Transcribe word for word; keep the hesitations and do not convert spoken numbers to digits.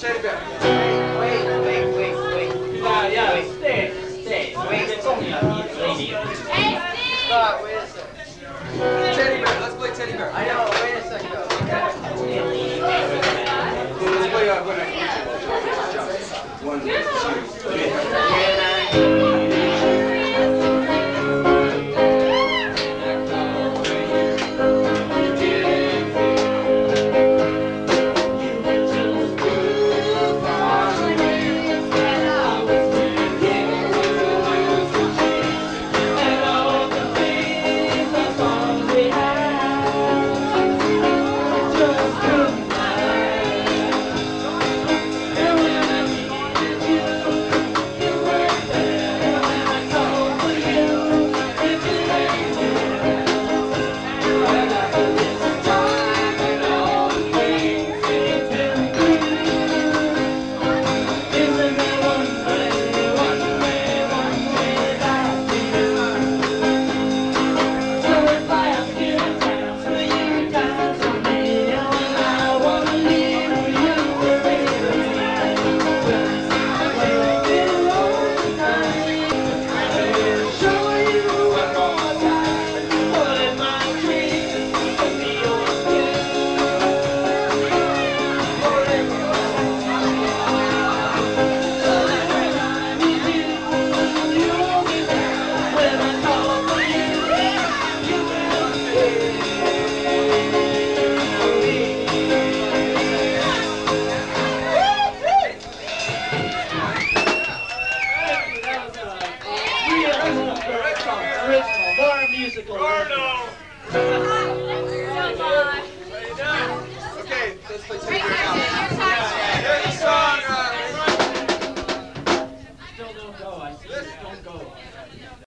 Teddy bear. Wait, wait, wait, wait. Yeah, yeah, Wait. stay, stay. Wait. 这重要，你 lady。 Scott, wait a second. Teddy bear. Let's play teddy bear. I know, wait a second though. Let's play uh, when I One, two, three. Original, more musical. Arno!